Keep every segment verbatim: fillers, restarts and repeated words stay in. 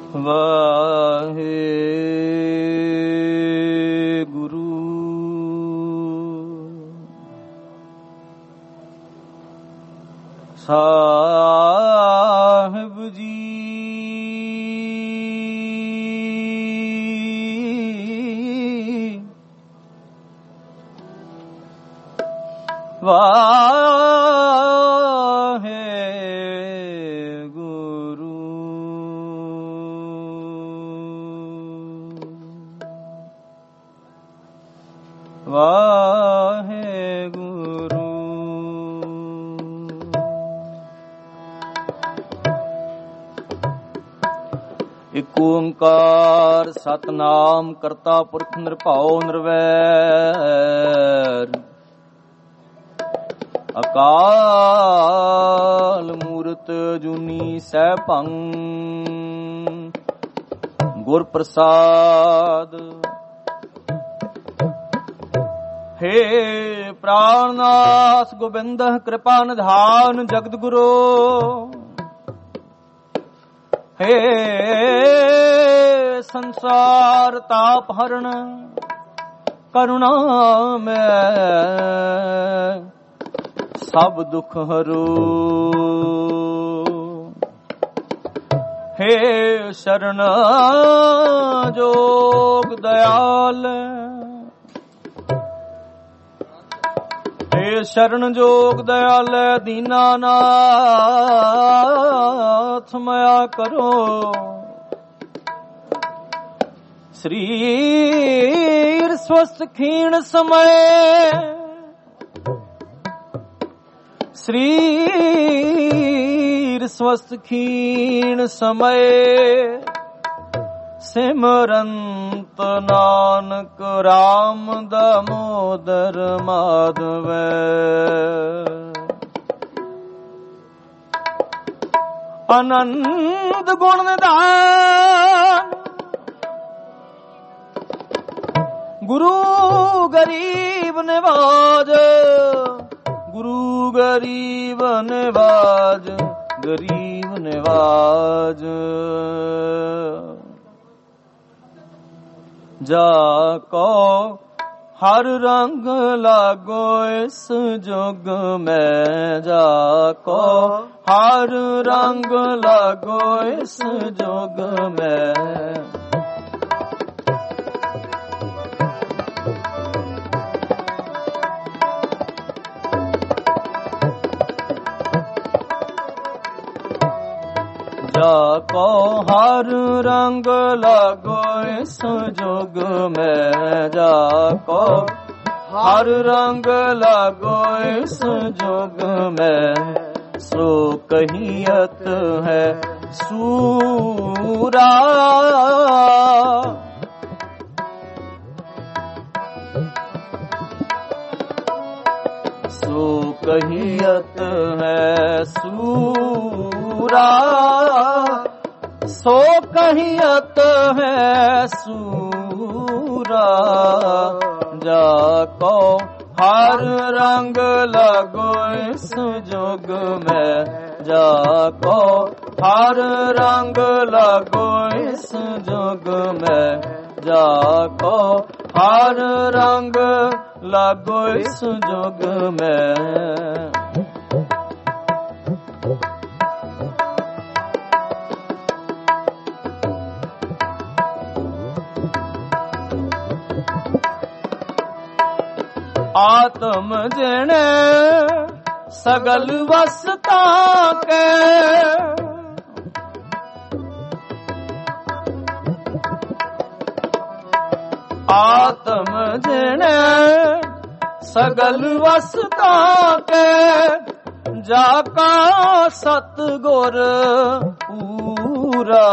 ਵਾਹਿਗੁਰੂ ਸਾਹਿਬ ਜੀ। ਵਾਹਿਗੁਰੂ ਵਾਹਿਗੁਰੂ। ਇਕ ਓੰਕਾਰ ਸਤਨਾਮ ਕਰਤਾ ਪੁਰਖ ਨਿਰਭਉ ਨਿਰਵੈਰ ਅਕਾਲ ਮੂਰਤ ਜੁਨੀ ਸੈਭੰ ਗੁਰ ਪ੍ਰਸਾਦ। हे ਪ੍ਰਾਣਨਾਥ ਗੋਬਿੰਦ ਕਿਰਪਾ ਨਿਧਾਨ ਜਗਤ ਗੁਰੂ। हे ਸੰਸਾਰ ਤਾਪ ਹਰਣ ਕਰੁਣਾ ਮੈਂ ਸਭ ਦੁਖ ਹਰੋ। हे ਸ਼ਰਨ ਜੋਗ ਦਇਆਲ। हे ਸ਼ਰਨ ਜੋਗ ਦਇਆਲ ਦੀਨਾਨਾਥ ਮਇਆ ਕਰੋ। ਸਰੀਰ ਸਵਸਥ ਖੀਣ ਸਮਏ ਸਰੀਰ ਸਵਸਥ ਖੀਣ ਸਮਏ ਸਿਮਰੰਤ ਨਾਨਕ ਰਾਮ ਦਮੋਦਰ ਮਾਧਵੈ। ਆਨੰਦ ਗੁਣ ਨਿਧਾਨ ਗੁਰੂ ਗਰੀਬ ਨਿਵਾਜ। ਗੁਰੂ ਗਰੀਬ ਨਿਵਾਜ ਗਰੀਬ ਨਿਵਾਜ। ਜਾ ਕੋ ਹਰ ਰੰਗ ਲਾਗੋ ਇਸ ਜੁਗ ਮੈਂ। ਜਾ ਕੋ ਹਰ ਰੰਗ ਲਾਗੋ ਇਸ ਜੁਗ ਮੈਂ। ਜਾ ਕੋ ਹਰ ਰੰਗ ਲਾਗੋ ਇਸ ਜੁਗ ਮੈਂ। ਜਾ ਕੋ ਹਰ ਰੰਗ ਲਾਗੋ ਇਸ ਜੁਗ ਮੈਂ। ਸੋ ਕਹੀਅਤ ਹੈ ਸੂਰਾ ਸੋ ਕਹੀਅਤ ਹੈ ਸੂਰਾ। ਸੋ ਕਹੀਅਤ ਹੈ ਸੂਰਾ। ਜਾ ਕੋ ਹਰ ਰੰਗ ਲਾਗੋ ਇਸ ਜੁਗ ਮੈਂ। ਜਾ ਕੋ ਹਰ ਰੰਗ ਲਾਗੋ ਇਸ ਜੁਗ ਮੈਂ। ਜਾ ਕੋ ਹਰ ਰੰਗ ਲਾਗੋ ਇਸ ਜੁਗ ਮੈਂ। ਆਤਮ ਜਣ ਸਗਲ ਵਸਤਾ ਕੇ। ਆਤਮ ਜਣ ਸਗਲ ਵਸਤਾ ਕੇ। ਜਾ ਕਾ ਸਤਿਗੁਰ ਪੂਰਾ।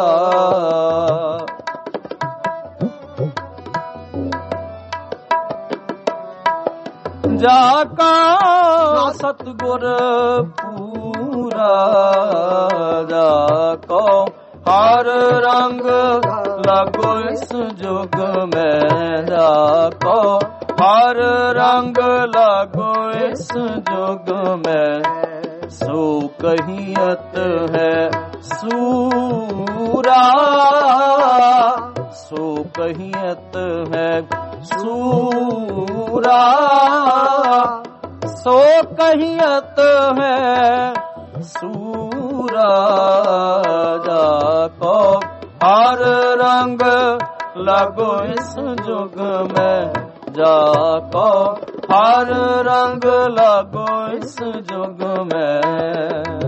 ਜਾ ਕਾ ਸਤਿਗੁਰ ਪੂਰਾ। ਜਾ ਕੋ ਹਰ ਰੰਗ ਲਾਗੋ ਇਸ ਜੁਗ ਮੈਂ। ਜਾ ਕੋ ਹਰ ਰੰਗ ਲਾਗੋ ਇਸ ਜੁਗ ਮੈਂ। ਸੋ ਕਹੀਅਤ ਹੈ ਸੂਰਾ। कहियत है सूरा, सो कहियत है सूरा। जाको हर रंग लगो इस जुग में, जाको हर रंग लगो इस जुग में।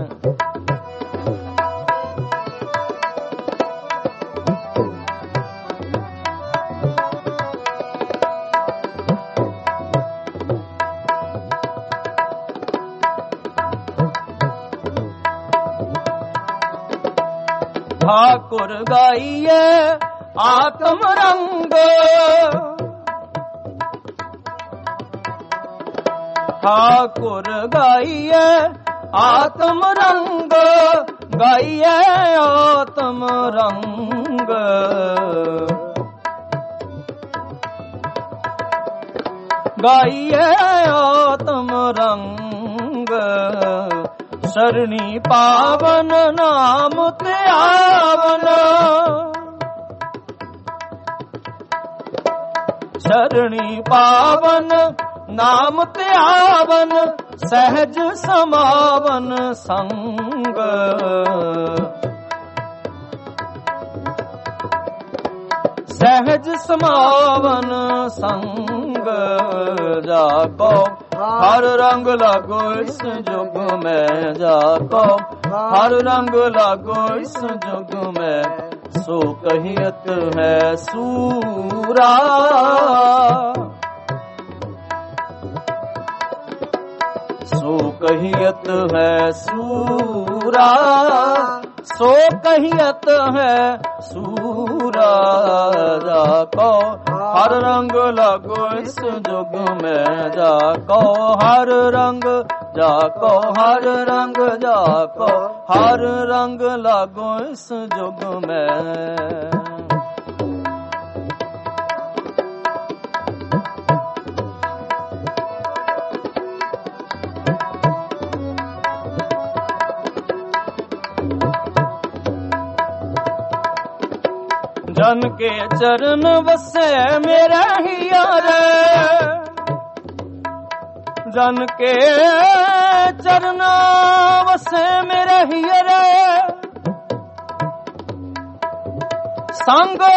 ठाकुर गाइए आत्म रंग, ठाकुर गाइए आत्म रंग, गाइए आत्म रंग। गाइए आत्म रंग, शरणी पावन नाम त्यावन, शरणी पावन नाम त्यावन, सहज समावन संग। सहज समावन संग। जाको हर रंग लागो इस जुग में, जाको हर रंग लागो इस जुग में। सो कहियत है सूरा, सो कहियत है सूरा, सो कहियत है सूरा। जाको हर रंग लागो इस जुग में, जाको हर रंग, जाको हर रंग, जाको हर रंग लागो इस जुग में। जन के चरण बसे मेरा हियर, जन के चरण बसे मेरा हियर। संग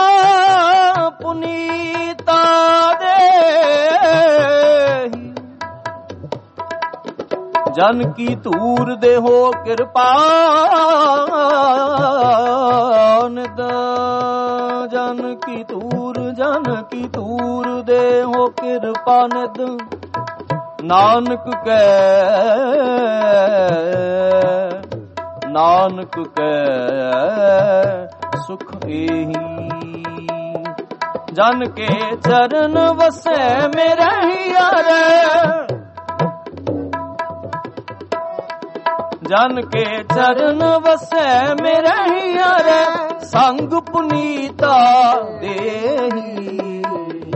पुनीता दे, जन की तूर देहो कृपा निद, जन की तूर, जन की तूर देहो कृपा निद। नानक कै, नानक कै सुख एही, जन के चरण बसे मेरे हियर। जन के चरण बसे मेरे हियर, संग पुनीता देही।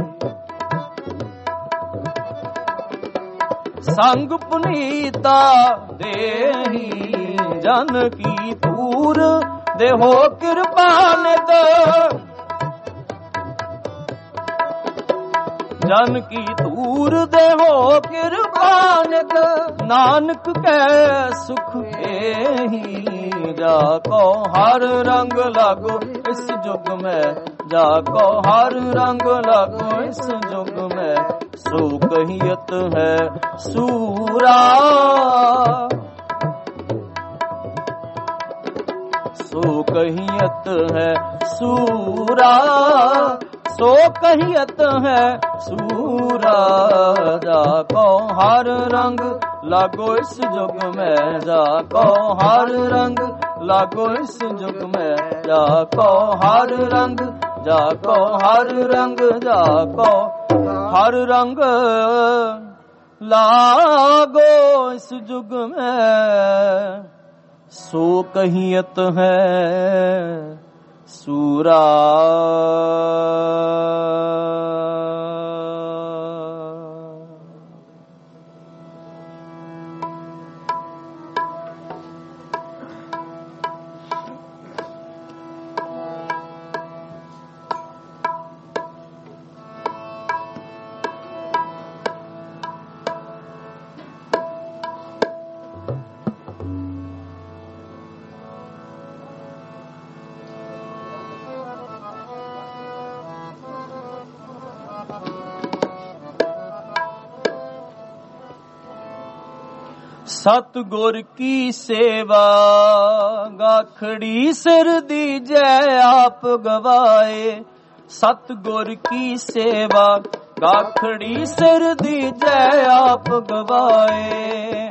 संग पुनीता देही, जन की तूर देहो कृपा निद। जन की तूर देहो कृपा निद। नानक कै सुख एही, जाको हर रंग लागो इस जुग में, जाको हर रंग लागो इस जुग में। सो कहियत है सूरा, सो कहियत है सूरा, सो कहियत है सूरा। जाको हर रंग लागो इस जुग में, जाको हर रंग लागो इस जुग में। जाको हर रंग, जाको हर रंग, जाको हर रंग लागो इस जुग में। सो कहियत है सूरा। सतगुर की सेवा गाखड़ी सिर दीजै आप गवाए। सतगुर की सेवा गाखड़ी सिर दीजै आप गवाए।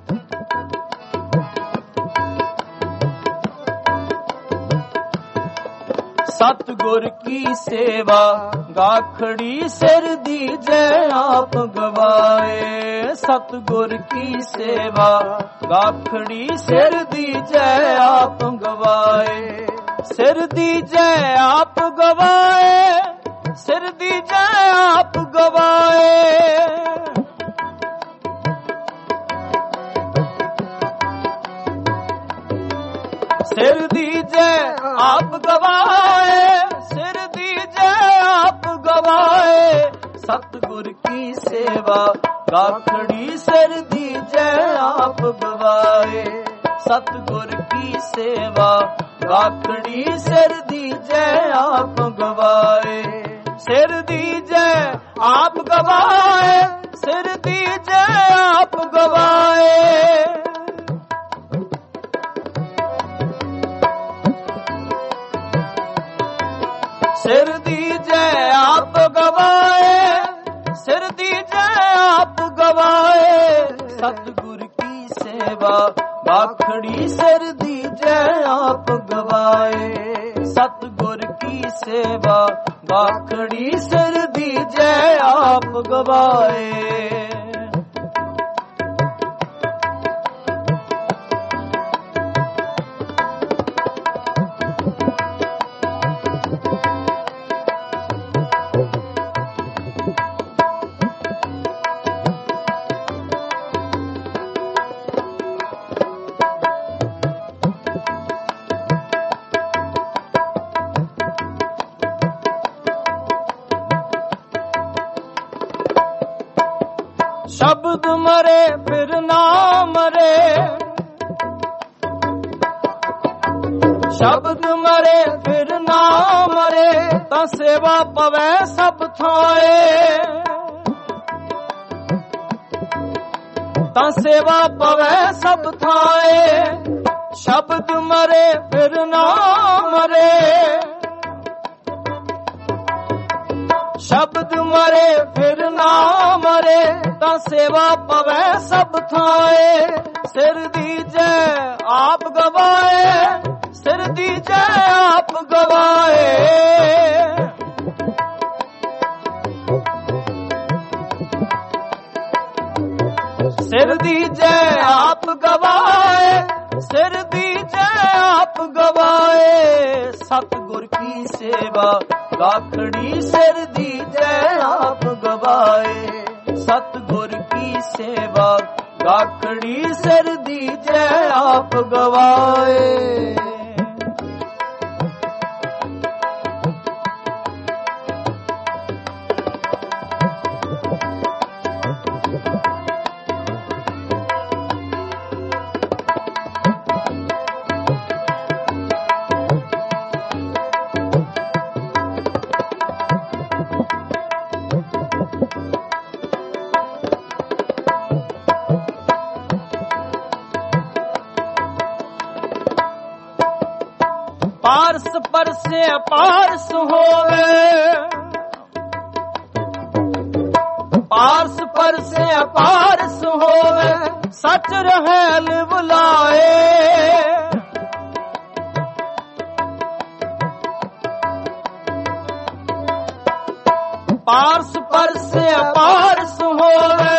सतगुर की सेवा गाखड़ी सिर दीजै आप गवाए। सतगुर की सेवा गाखड़ी सिर दीजै आप गवाए। सिर दीजै आप गवाए, सिर दीजै आप गवाए। सिर दीजै आप गवाए, सिर दीजै आप गवाए। सतगुर की सेवा गाखड़ी सिर दीजै आप गवाए। सतगुर की सेवा गाखड़ी सिर दीजै आप गवाए। सिर दीजै आप गवाए, सिर दीजै आप गवाए। सिर दीजै आप गवाए, सिर दीजै आप गवाए। सतगुर की सेवा गाखड़ी सिर दीजै आप गवाए। सतगुर की सेवा गाखड़ी सिर दीजै आप गवाए। शब्द मरे फिर ना मरे, शब्द मरे फिर ना मरे। तां सेवा पवै सब थाए, तां सेवा पवै सब थाए। शब्द मरे फिर ना मरे, शब्द मरे फिर ना मरे। तां सेवा पवै सब थाए। सिर दीजै आप गवाए, सिर दीजै आप गवाए। सिर दीजै आप गवाए, सिर दीजै आप गवाए। सतगुर की सेवा गाखड़ी सिर दीजै आप गवाए। सतगुर की सेवा गाखड़ी सिर दीजै आप गवाए। पारस परसे पारस होवे, पारस परसे पारस होवे। सच रहल बुलाए, पारस परसे पारस होवे।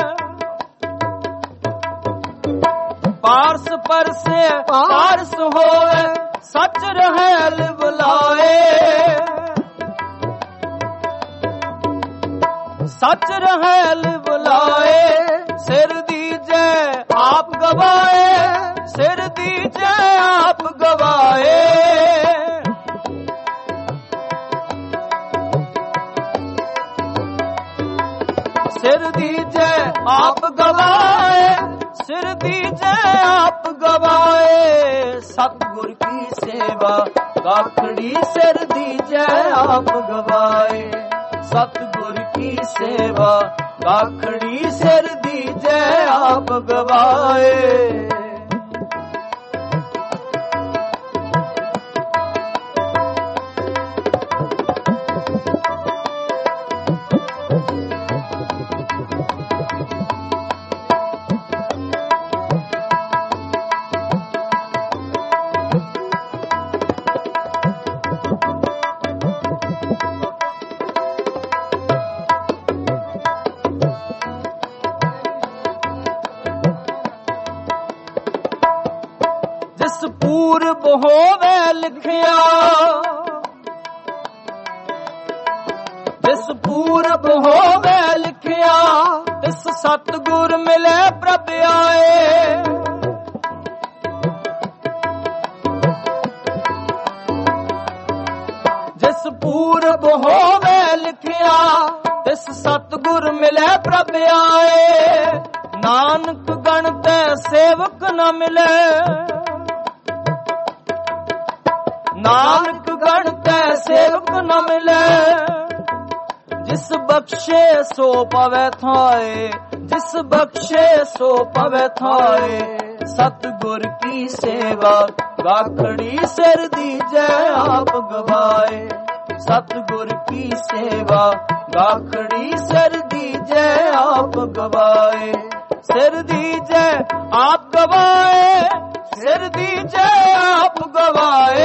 पारस परसे पारस होवे। सच रहल बुलाए, सच रहल बुलाए। सिर दीजै आप गवाए, सिर दीजै आप गवाए। सिर दीजै आप गवाए, सिर दीजै आप गवाए। सतगुर की सेवा गाखड़ी सिर दीजै आप गवाए। सतगुर की सेवा ਗਾਖੜੀ ਸਿਰ ਦੀਜੈ ਆਪ ਗਵਾਏ। ਪੂਰਬ ਹੋਵੇ ਲਿਖਿਆ, ਜਿਸ ਪੂਰਬ ਹੋਵੇ ਲਿਖਿਆ, ਇਸ ਸਤਿਗੁਰ ਮਿਲੇ ਪ੍ਰਭ ਆਏ। ਜਿਸ ਪੂਰਬ ਹੋਵੇ ਲਿਖਿਆ, ਇਸ ਸਤਿਗੁਰ ਮਿਲੇ ਪ੍ਰਭ ਆਏ। ਨਾਨਕ ਗਣ ਤੇ ਸੇਵਕ ਨ ਮਿਲੇ, ਨਾਨਕ ਗਣ ਤੈ ਸੇਵਕ ਨ ਮਿਲੇ। ਜਿਸ ਬਖਸ਼ੇ ਸੋ ਪਵੈ ਥਾਏ, ਜਿਸ ਬਖਸ਼ੇ ਸੋ ਪਵੈ ਥਾਏ। ਸਤਿਗੁਰ ਕੀ ਸੇਵਾ ਗਾਖੜੀ ਸਿਰ ਦੀਜੈ ਆਪ ਗਵਾਏ। ਸਤਿਗੁਰ ਕੀ ਸੇਵਾ ਗਾਖੜੀ ਸਿਰ ਦੀਜੈ ਆਪ ਗਵਾਏ। ਸਿਰ ਦੀਜੈ ਆਪ ਗਵਾਏ, ਸਿਰ ਦੀਜੈ ਆਪ ਗਵਾਏ।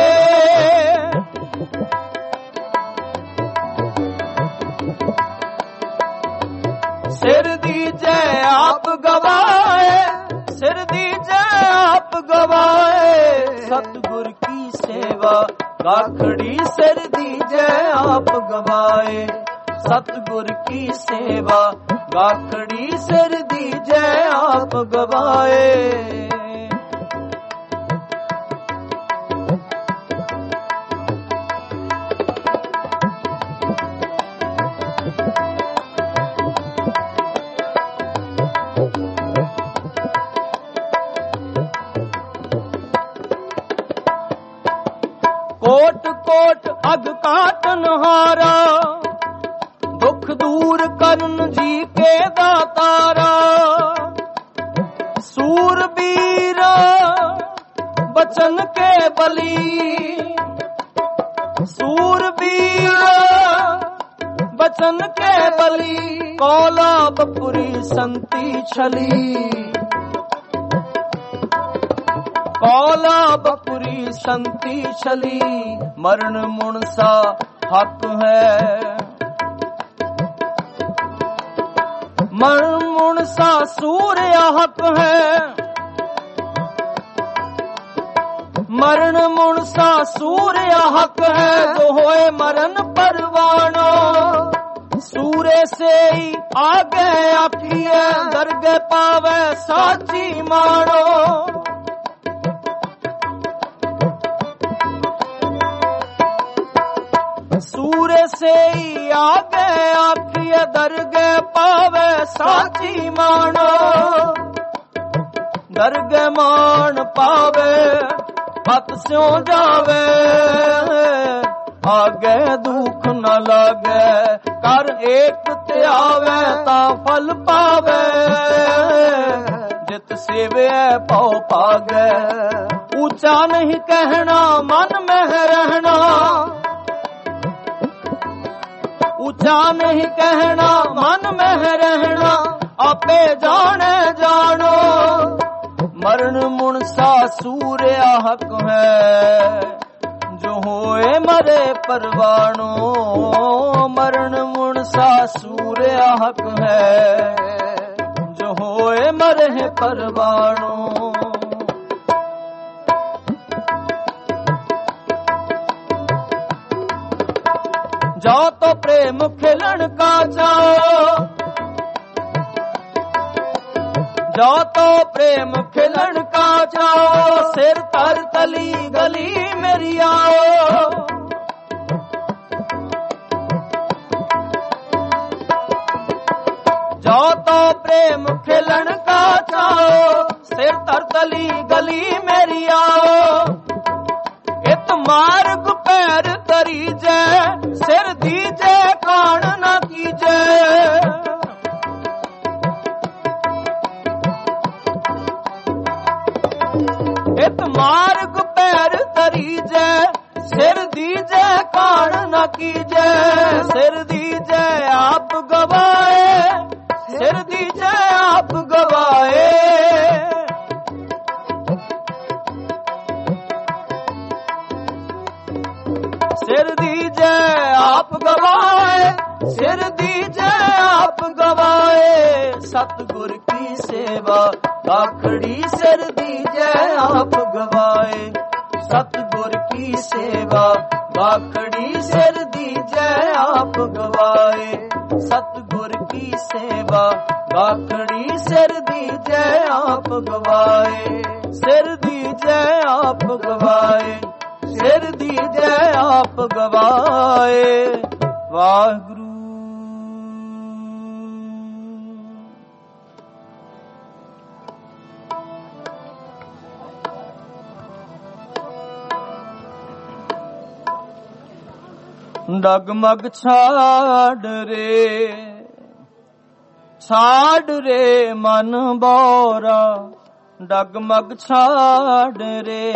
ਸਿਰ ਦੀਜੈ ਆਪ ਗਵਾਏ, ਸਿਰ ਦੀਜੈ ਆਪ ਗਵਾਏ। ਸਤਿਗੁਰ ਕੀ ਸੇਵਾ ਗਾਖੜੀ ਸਿਰ ਦੀਜੈ ਆਪ ਗਵਾਏ। ਸਤਿਗੁਰ ਕੀ ਸੇਵਾ ਗਾਖੜੀ ਸਿਰ ਦੀਜੈ ਆਪ ਗਵਾਏ। ਕੋਟ ਕੋਟ ਅਗ ਕਾਟਨ ਹਾਰਾ, ਦੁਖ ਦੂਰ ਕਰਨ ਜੀ ਕੇ ਦਾਤਾਰਾ। ਸੂਰਬੀਰ ਬਚਨ ਕੇ ਬਲੀ, ਸੂਰਬੀਰ ਬਚਨ ਕੇ ਬਲੀ। ਕੌਲਾਬਪੁਰੀ ਸੰਤੀ ਛਲੀ, ਕੌਲਾਬਪੁਰੀ ਸੰਤੀ ਛਲੀ। ਮਰਨ ਮੁਨਸਾ ਹੱਕ ਹੈ, ਮਰਨ ਮੁਨਸਾ ਸੂਰਿਆ ਹੱਕ ਹੈ। ਮਰਨ ਮੁਨਸਾ ਸੂਰਿਆ ਹੱਕ ਹੈ। ਜੋ ਹੋਏ ਮਰਨ ਪਰਵਾਨੋ, ਸੂਰੇ ਸੇ ਹੀ ਆਗੇ ਆਖੀਏ। ਦਰਗਹਿ ਪਾਵੇ ਸਾਚੀ ਮਾਣੋ, ਸੂਰੇ ਸੇ ਹੀ ਆਗੇ ਆਖੀਏ। ਦਰਗਹਿ ਪਾਵੇ ਸਾਚੀ ਮਾਣੋ, ਦਰਗਹਿ ਮਾਣ ਪਾਵੇ ਹੱਥ ਸਿਉ ਜਾਵੇ। ਆਗੇ ਦੁੱਖ ਨ ਲਾਗੇ, ਕਰ ਏਕ ਧਿਆਵੇ ਤਾਂ ਫਲ ਪਾਵੇ। ਜਿਤ ਸੇਵੈ ਪਉ ਪਾਗੇ, ਉੱਚਾ ਨਹੀਂ ਕਹਿਣਾ ਮਨ ਮਹਿ ਰਹਿਣਾ। ਉੱਚਾ ਨਹੀਂ ਕਹਿਣਾ ਮਨ ਮਹਿ ਰਹਿਣਾ, ਆਪੇ ਜਾਣੇ ਜਾਣੋ। ਮਰਨ ਮੁਨਸਾ ਸੂਰਿਆ ਹੱਕ ਹੈ, ਜੋ ਹੋਏ ਮਰੇ ਪਰਵਾਣੋ। ਮਰਨ ਮੁਨਸਾ ਸੂਰਿਆ ਹੱਕ ਹੈ, ਜੋ ਹੋਏ ਮਰੇ ਪਰਵਾਣੋ। जो तो प्रेम खिलन का जाओ, जो तो प्रेम खिलन का जाओ। सिर तर तली गली मेरी आओ, जो तो प्रेम खिलन का जाओ। सिर तर तली गली मेरी आओ। इत मार्ग पैर तरीजै, सिर दीजै कान न कीजै। ਸਿਰ ਦੀਜੈ ਕਾਣ ਨਾ ਕੀਜੈ, ਸਿਰ ਦੀਜੈ ਆਪ ਗਵਾਏ, ਸਿਰ ਦੀਜੈ ਆਪ ਗਵਾਏ। ਸਿਰ ਦੀਜੈ ਆਪ ਗਵਾਏ, ਸਿਰ ਦੀਜੈ ਆਪ ਗਵਾਏ। ਸਤਿਗੁਰ ਕੀ ਸੇਵਾ ਆਖੜੀ ਸਿਰ ਦੀਜੈ ਆਪ ਗਵਾਏ, ਸਤਿਗੁਰ ਕੀ ਸੇਵਾ ਆਖੜੀ ਸਿਰ ਦੀਜੈ ਆਪ ਗਵਾਏ। ਸਤਿਗੁਰ ਕੀ ਸੇਵਾ ਆਖੜੀ ਸਿਰ ਦੀਜੈ ਆਪ ਗਵਾਏ, ਸਿਰ ਦੀਜੈ ਆਪ ਗਵਾਏ, ਸਿਰ ਦੀਜੈ ਆਪ ਗਵਾਏ। ਵਾਹਿਗੁਰੂ। ਡਗਮਗ ਛਾੜ ਰੇ, ਛਾੜ ਰੇ ਮਨ ਬੋਰਾ, ਡਗਮਗ ਛਾੜ ਰੇ।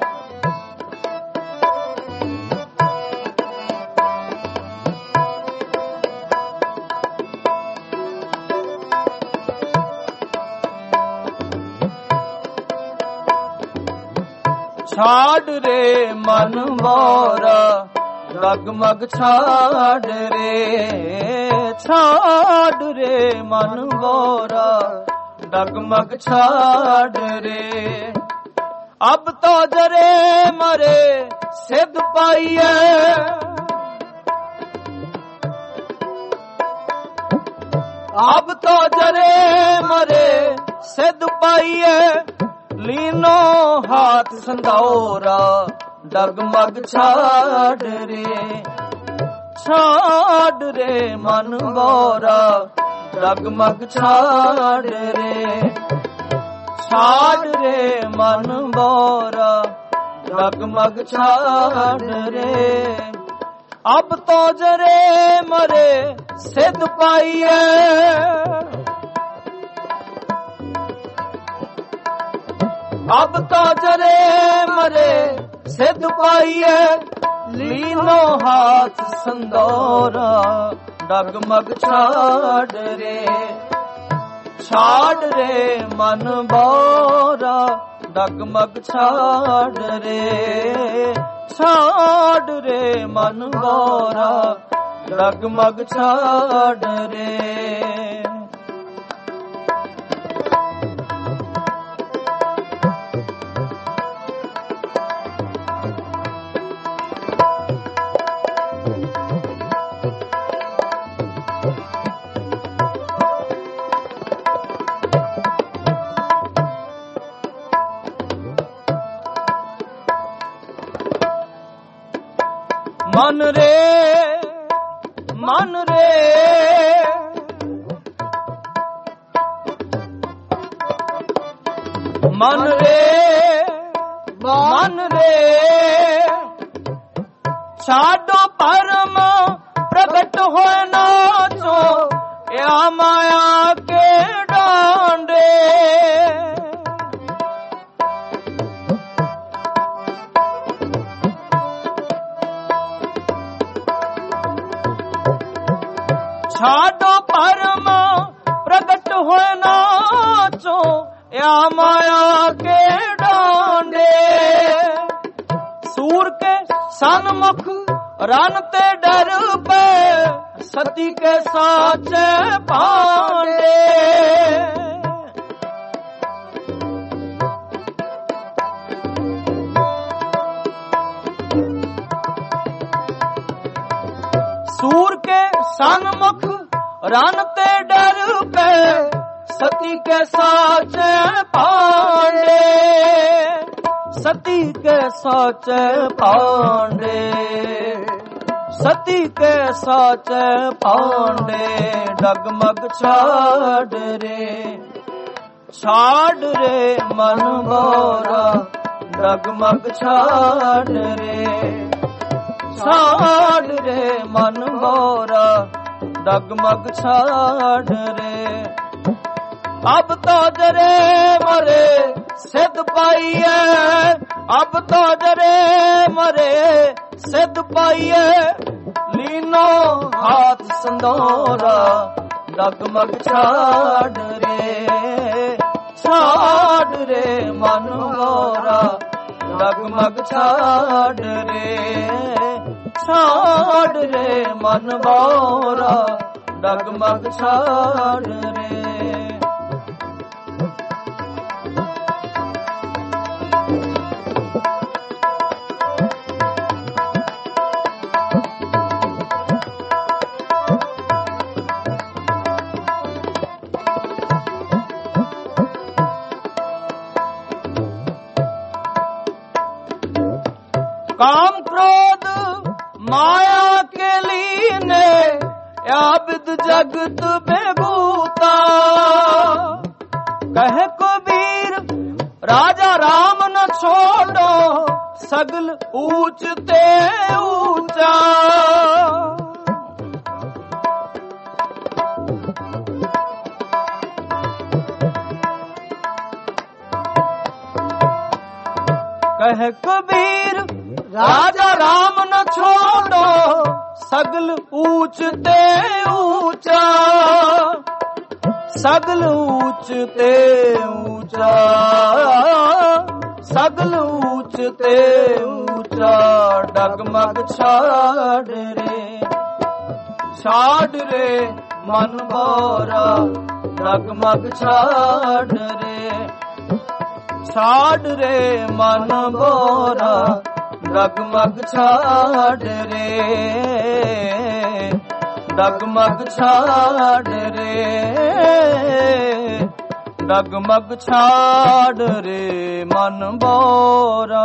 ਛਾੜ ਰੇ ਮਨ ਮੋਰਾ, ਡਗਮਗ ਛਾੜ ਰੇ, ਛਾੜ ਰੇ ਮਨ ਮੋਰਾ, ਡਗਮਗ ਛਾੜ ਰੇ। ਅਬ ਤੋ ਜਰੇ ਮਰੇ ਸਿਧ ਪਾਈਐ, ਅਬ ਤੋ ਜਰੇ ਮਰੇ ਸਿਧ ਪਾਈਐ। ਲੀਨੋ ਹਾਥ ਸੰਧੌਰਾ, ਡਗਮਗ ਛਾੜ ਰੇ, ਛਾੜ ਰੇ ਮਨ ਗੋਰਾ, ਡਗਮਗ ਛਾੜ ਰੇ, ਛਾੜ ਰੇ ਮਨ ਗੋਰਾ, ਡਗਮਗ ਛਾੜ ਰੇ। ਅਬ ਤੋ ਜਰੇ ਮਰੇ ਸਿਧ ਪਾਈਐ, ਅਬ ਤੋ ਜਰੇ ਮਰੇ ਸਿਧ ਪਾਈਐ। ਲੀਨੋ ਹਾਥ ਸੰਦੋਰਾ, ਡਗਮਗ ਛਾੜ ਰੇ, ਛਾੜ ਰੇ ਮਨ ਬੋਰਾ, ਡਗਮਗ ਛਾੜ ਰੇ, ਛਾੜ ਰੇ ਮਨ ਬੋਰਾ, ਡਗਮਗ ਛਾੜ ਰੇ। ਮਨ ਰੇ ਮਨ ਰੇ, ਮਨ ਰੇ ਮਨ ਰੇ, ਛਾਡੋ ਪਰਮ ਪ੍ਰਗਟ ਹੋਏ ਨਾਚੋ, ਆ ਮਾਇਆ ਕੇ ਡਾਂਡੇ। ਛਾਡੋ ਪਰਮ ਪ੍ਰਗਟ ਹੋਏ ਨਾਚੋ, ਆ ਮਾਇਆ ਕੇ ਡਾਂਡੇ। ਸੂਰ ਕੇ ਸਨਮੁਖ ਰਨ ਤੇ ਡਰ ਪੈ, ਸਤੀ ਕੇ ਸਾਚੇ ਭਾਂਡੇ। ਸੂਰ ਕੇ ਸਨਮੁਖ ਰਨ ਤੇ ਡਰ ਪੈ, ਸਤੀ ਕੇ ਸਾਚੇ ਭਾਂਡੇ। ਸਤੀ ਕੇ ਸਾਚੇ ਭਾਂਡੇ, ਸਤੀ ਕੇ ਸਾਚੇ ਭਾਂਡੇ। ਡਗਮਗ ਛਾੜ ਰੇ, ਛਾੜ ਰੇ ਮਨ ਮੋਰਾ, ਡਗਮਗ ਛਾੜ ਰੇ, ਛਾੜ ਰੇ ਮਨ ਮੋਰਾ, ਡਗਮਗ ਛਾੜ ਰੇ। ਅਬ ਤੋ ਜਰੇ ਮਰੇ ਸਿਧ ਪਾਈਐ, ਅਬ ਤੋ ਜਰੇ ਮਰੇ ਸਿੱਧ ਪਾਈਏ, ਲੀਨੋ ਹਾਥ ਸੰਦੋਰਾ ਡਗਮਗ ਛਾੜ ਰੇ, ਛਾੜ ਰੇ ਮਨ ਮੋਰਾ ਡਗਮਗ ਛਾੜ ਰੇ, ਛਾੜ ਰੇ ਮਨ ਮੋਰਾ ਡਗਮਗ ਛਾੜ ਰੇ। काम क्रोध माया के लीने, आबिद जगत बेबूता। कहे कबीर राजा राम न छोड़ो, सगल ऊंच ते ऊंचा। कहे कबीर राजा राम न छोड़ो, सगल ऊंच ते ऊंचा, सगल ऊंच ते ऊंचा, सगल ऊंच ते ऊंचा। डगमग छाड़ रे, छाड़ रे मन भोरा डगमग छाड़ रे, छाड़ रे मन भोरा डगमग छाड़ रे, डगमग छाड़ रे, डगमग छाड़ रे मन बोरा।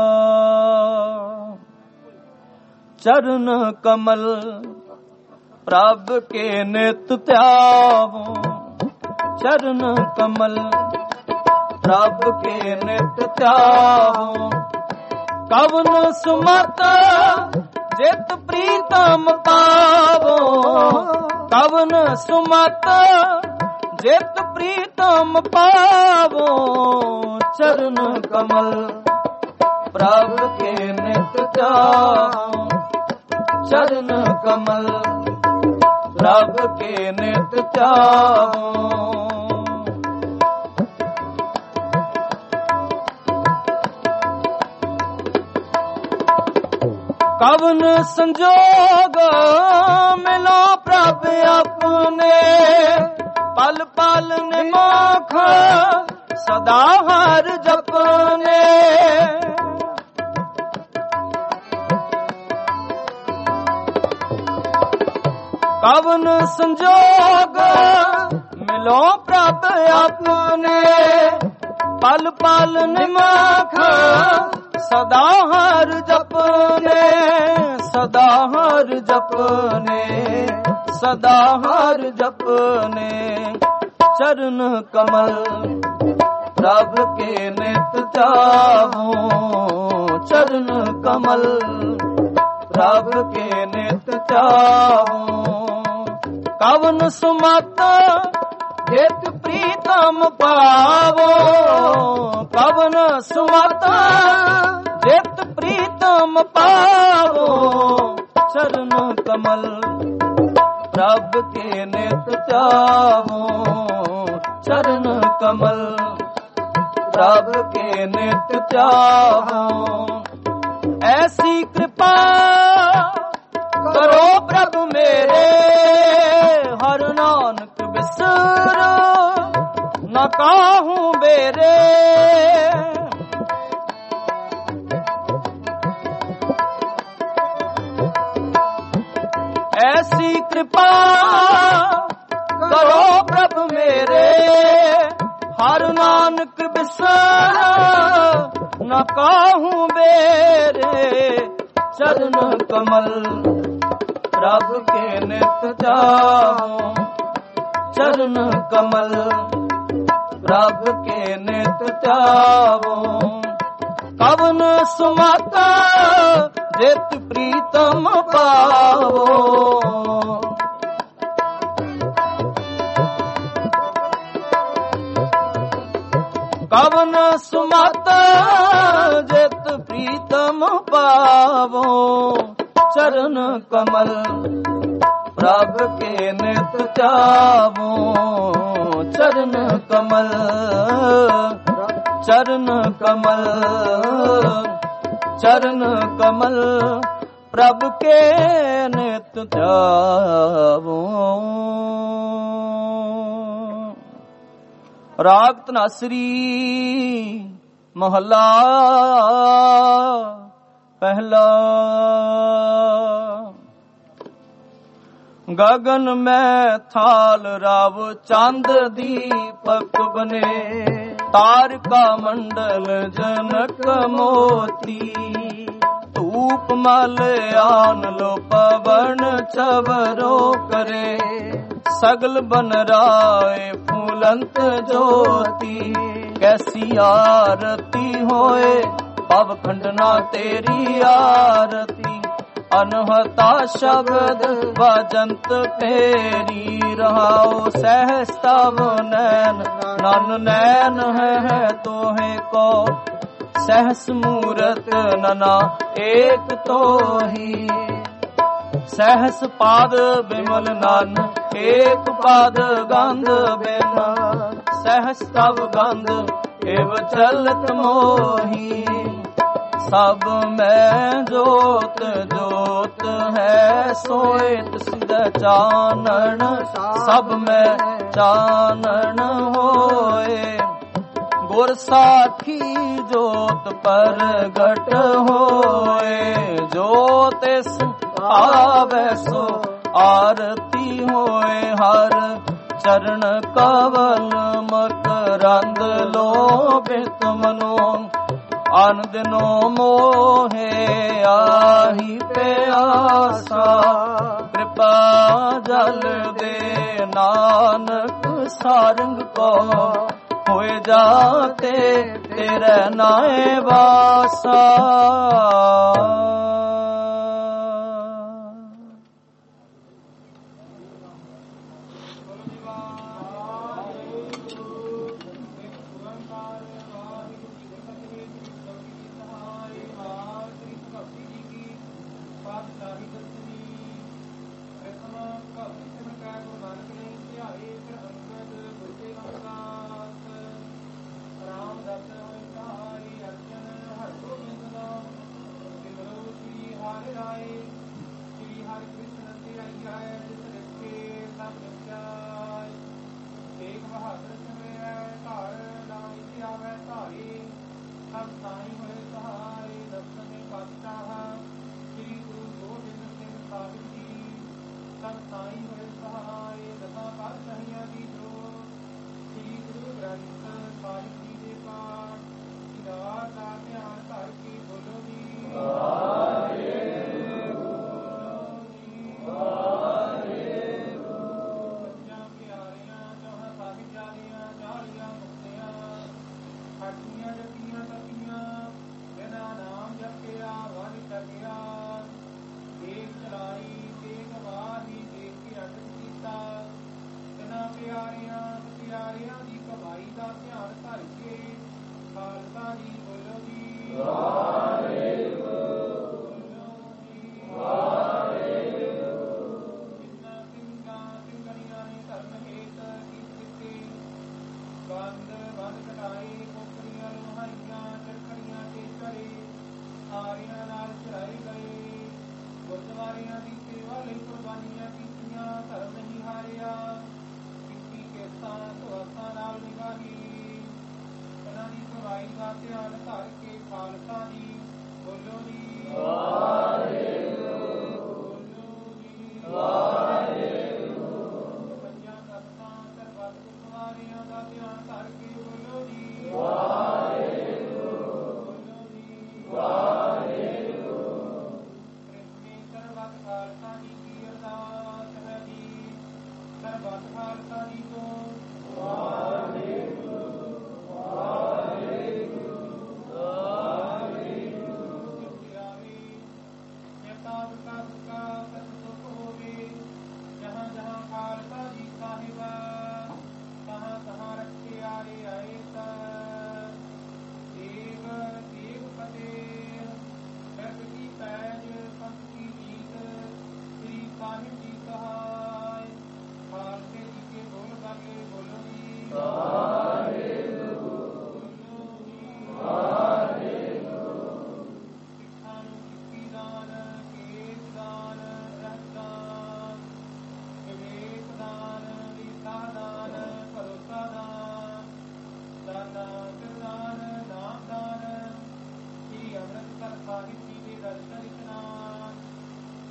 चरण कमल प्रभ के नित त्यावो, चरण कमल प्रभ के नित त्यावो। कवन सुमत जित प्रीतम पावो, कवन सुमत जित प्रीतम पावो। चरण कमल प्रभ के नित त्यावो, चरण कमल प्रभ के नित त्यावो। कवन संजोग मिलो प्रभ अपने, पल पल निमख सदा हर जपने। कवन संजोग मिलो प्रभ अपने, पल पल निमख सदा हर जपने, सदा हर जपने, सदा हर जपने। चरण कमल प्रभ के नित त्यावो, चरण कमल प्रभ के नित त्यावो। कवन सुमत जित प्रीतम पावो, कवन सुमत जित प्रीतम पावो। चरण कमल प्रभ के नित त्यावो, चरण कमल प्रभ के नित त्यावो। ऐसी कृपा करो प्रभु मेरे, हर नानक बिसरो न काहूं बेरे। ऐसी कृपा करो प्रभु मेरे, हर नानक बिसरो न काहूं बेरे। चरण कमल प्रभ के नित त्यावो, चरण कमल प्रभ के नित त्यावो। कवन सुमत जित प्रीतम पावो, कवन सुमत जित चरण कमल प्रभ के नित चावो चरण कमल चरण कमल चरण कमल प्रभ के नित चावो। राग धनासरी महला पहला। गगन में थाल राव चांद दीपक बने तारका मंडल जनक मोती धूप मल आन लो पवन चवरो करे सगल बन राय फूलंत ज्योति कैसी आरती होए पव खंडना तेरी आरती अनहता शब्द भजंत फेरी रहाओ सहस्ताव नैन नन नैन है तोहे को सहस मूरत नना एक तो ही सहस पाद बिमल नन एक पाद गंध बिन सहस तव गंध एव चलत मोही सब में जोत जोत है सोए सिद चानन सब में चानन होए गुर साखी जोत परगट होए जोतिस आवे सो आरती होए हर चरण कवल मकरंद लोभित मनो अन दिनो मोहे आही प्यासा कृपा जल दे नानक सारंग को होए जाते तेरे नाए वासा।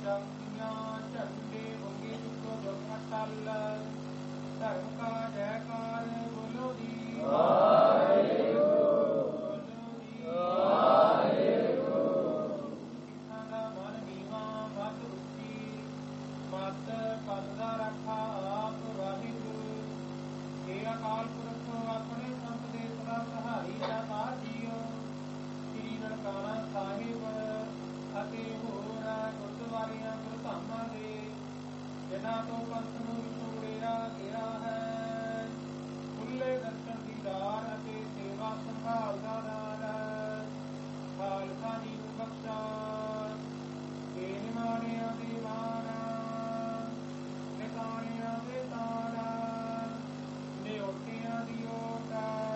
ਧਰਮ ਕਾ ਜੈਕਾਰ ਬੋਲੋ ਜੀ। ਅਕਾਲ ਪੁਰਖ ਆਪਣੇ ਸੰਤ ਦੇ ਸਦਾ ਸਹਾਈ ਦਾਤਾਰ ਜੀਓ। ਸ੍ਰੀ ਨਨਕਾਣਾ ਸਾਹਿਬ ਅਤੇ ਹੋਰ ਗੁਰਦੁਆਰਿਆਂ ਗੁਰਧਾਮਾਂ ਦੇ ਜਿਨ੍ਹਾਂ ਤੋਂ ਪੰਥ ਨੂੰ ਵਿਛੋੜਿਆ ਗਿਆ ਹੈ, ਖੁੱਲੇ ਦਰਸ਼ਨ ਦੀਦਾਰ ਅਤੇ ਸੇਵਾ ਸੰਭਾਲ ਦਾ ਦਾਨ ਖਾਲਸਾ ਜੀ ਨੂੰ ਬਖਸ਼ਾ। ਇਹ ਨਿਮਾਣਿਆਂ ਦੇ ਮਾਣਾ ਨਿਤਾਣਿਆਂ ਦੇ ਤਾਣਾ ਨਿਓਟਿਆਂ ਦੀ ਓਟ।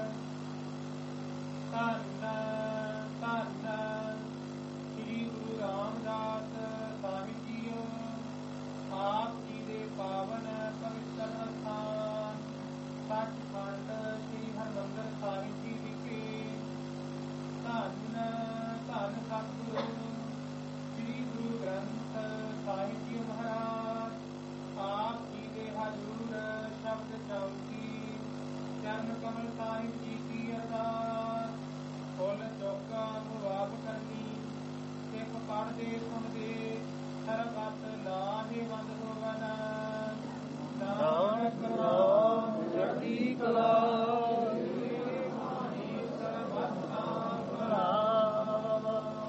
ਧੰਨ ਧੰਨ ਸ੍ਰੀ ਗੁਰੂ ਰਾਮਦਾਸ ਸਾਹਿਬ ਜੀਓ। ਆਪ ਜੀ ਦੇ ਪਾਵਨ ਪਵਿੱਤਰ ਸਥਾਨ ਸੱਚਖੰਡ ਸ੍ਰੀ ਹਰਿਮੰਦਰ ਸਾਹਿਬ ਜੀ ਵਿਖੇ ਧੰਨ ਧੰਨ ਸਤਿਗੁਰੂ ਸ੍ਰੀ ਗੁਰੂ ਗ੍ਰੰਥ ਸਾਹਿਬ ਜੀ ਮਹਾਰਾਜ ਆਪ ਜੀ ਦੇ ਹਜ਼ੂਰ ਸ਼ਬਦ ਚੌਕੀ ਚਰਨ ਕਮਲ ਸਾਹਿਬ ਜੀ ਕੀ ਅਰਦਾਸ। ਫੁੱਲ ਚੌਕਾ ਮੁਬਾਰਕ ਕਰਨੀ ਸਿੱਖ ਪੜ੍ਹਦੇ ਸੁਣਦੇ ਸਰਬੱਤ ਲਾਹੇਵੰਦ ਹੋਵਨ। ਨਾਨਕ ਨਾਮ ਚੜ੍ਹਦੀ ਕਲਾ ਸਰਬੱਤ ਨਾਮ ਰਾਮ।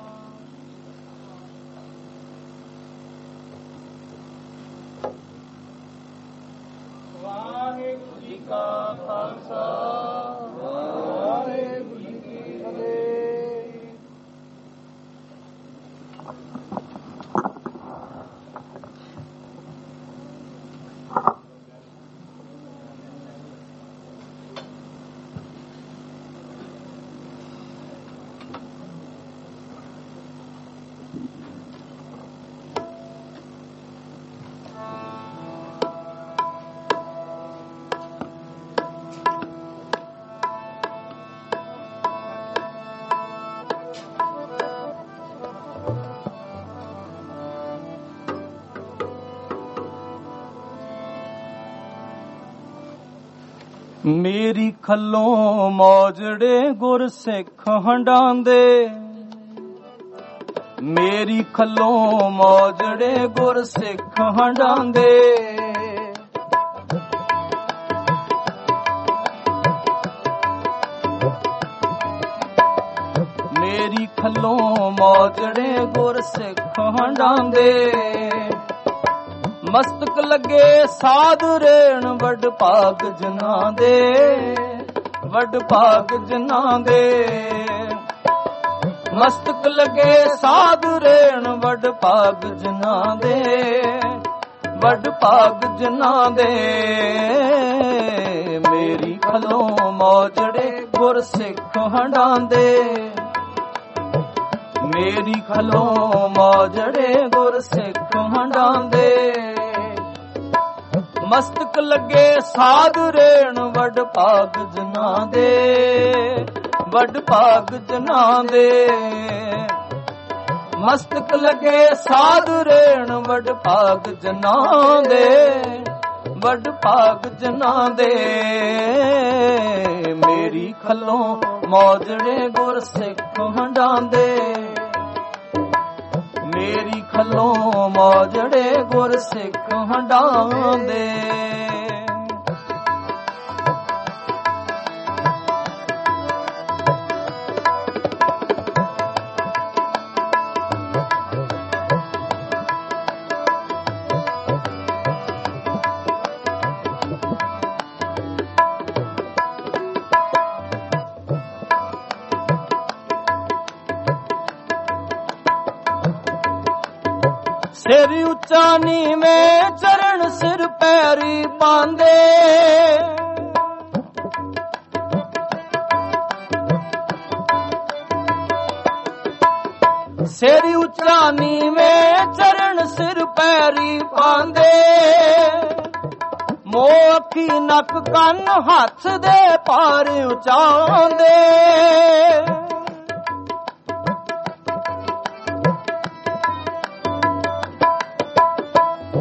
ਵਾਹਿਗੁਰੂ ਜੀ ਕਾ ਖਾਲਸਾ ਵਾਹਿਗੁਰੂ ਜੀ ਕੀ ਫਤਿਹ। ਮੇਰੀ ਖੱਲੋਂ ਮੌਜੜੇ ਗੁਰ ਸਿੱਖ ਹੰਡਾਂਦੇ। ਮੇਰੀ ਖੱਲੋਂ ਮੌਜੜੇ ਗੁਰ ਸਿੱਖ ਹੰਡਾਂਦੇ। ਮੇਰੀ ਖੱਲੋਂ ਮੌਜੜੇ ਗੁਰ ਸਿੱਖ ਹੰਡਾਂਦੇ। ਮਸਤਕ ਲੱਗੇ ਸਾਧ ਰੇਣ ਵੱਡ ਭਾਗ ਜਨਾਂ ਦੇ। ਵੱਡ ਭਾਗ ਜਨਾਂ ਦੇ ਮਸਤਕ ਲੱਗੇ ਸਾਧ ਰੇਣ ਵੱਡ ਭਾਗ ਜਨਾਂ ਦੇ। ਵੱਡ ਭਾਗ ਜਨਾਂ ਦੇ ਮੇਰੀ ਖਲੋਂ ਮੌਜੜੇ ਗੁਰ ਸਿੱਖ ਹੰਡਾਂਦੇ। ਮੇਰੀ ਖਲੋਂ ਮੌਜੜੇ ਗੁਰ ਸਿੱਖ ਹੰਡਾਂਦੇ। ਮਸਤਕ ਲੱਗੇ ਸਾਧ ਰੇਣ ਵੱਡ ਭਾਗ ਜਨਾਂ ਦੇ। ਵੱਡ ਭਾਗ ਜਨਾਂ ਦੇ ਮਸਤਕ ਲੱਗੇ ਸਾਧ ਰੇਣ ਵੱਡ ਭਾਗ ਜਨਾਂ ਦੇ। ਵੱਡ ਭਾਗ ਜਨਾਂ ਦੇ ਮੇਰੀ ਖਲੋਂ ਮੌਜੜੇ ਗੁਰ ਸਿੱਖ ਹੰਡਾਂਦੇ। ਮੇਰੀ ਖਲੋਂ ਮੌਜੜੇ ਗੁਰ ਸਿੱਖ ਹੰਡਾਂਦੇ। ਸਿਰ ਉੱਚਾ ਨੀਵੇਂ ਚਰਨ ਸਿਰ ਪੈਰੀ ਪਾਂਦੇ। ਸਿਰ ਉੱਚਾ ਨੀਵੇਂ ਚਰਨ ਸਿਰ ਪੈਰੀ ਪਾਂਦੇ। ਮੋਹ ਅੱਖੀ ਨੱਕ ਕੰਨ ਹੱਥ ਦੇ ਪਾਰ ਉਚਾਉਂਦੇ।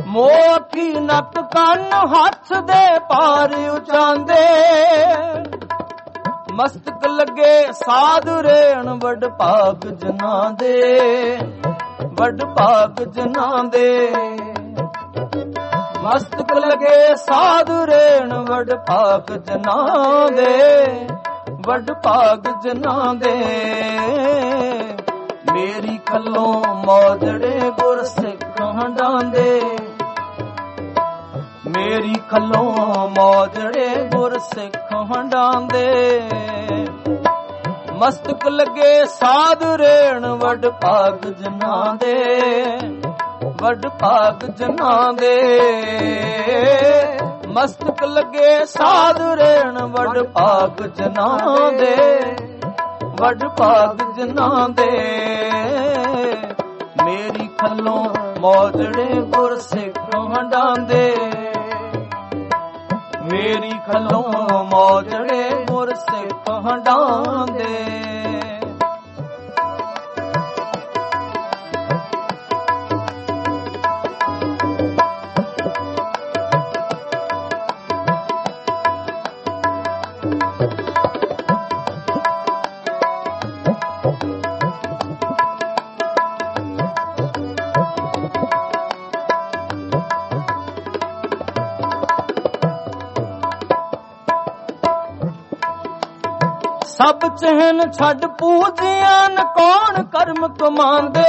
ਮੋਖੀ ਨੱਕ ਕੰਨ ਹੱਥ ਦੇ ਪਾਰ ਉਚਾਂਦੇ ਮਸਤਕ ਲੱਗੇ ਸਾਧੂ ਰੇਣ ਵੱਡ ਭਾਗ ਜਨਾਂ ਦੇ ਵੱਡ ਭਾਗ ਜਨਾਂ ਦੇ ਮਸਤਕ ਲੱਗੇ ਸਾਧੂ ਰੇਣ ਵੱਡ ਭਾਗ ਜਨਾਂ ਦੇ ਵੱਡ ਭਾਗ ਜਨਾਂ ਦੇ ਮੇਰੀ ਖੱਲੋਂ ਮੌਜੜੇ ਗੁਰ ਸਿੱਖ ਹੰਡਾਂਦੇ ਮੇਰੀ ਖੱਲੋਂ ਮੌਜੜੇ ਗੁਰ ਸਿੱਖ ਹੰਡਾਂਦੇ ਮਸਤਕ ਲੱਗੇ ਸਾਧੂ ਰੇਣ ਵੱਡ ਭਾਗ ਜਨਾਂ ਦੇ ਵੱਡ ਭਾਗ ਜਨਾਂ ਦੇ ਮਸਤਕ ਲੱਗੇ ਸਾਧੂ ਰੇਣ ਵੱਡ ਭਾਗ ਜਨਾਂ ਦੇ ਵੱਡ ਭਾਗ ਜਨਾਂ ਦੇ ਮੇਰੀ ਖੱਲੋਂ ਮੌਜੜੇ ਗੁਰ ਸਿੱਖ ਹੰਡਾਂਦੇ ਮੇਰੀ ਖੱਲੋਂ ਮੌਜੜੇ ਗੁਰ ਸਿੱਖ ਹੰਡਾਂਦੇ ਸਭ ਚਹਿਨ ਛੱਡ ਪੂਜਿਆਂ ਨ ਕੌਣ ਕਰਮ ਕਮਾਂਦੇ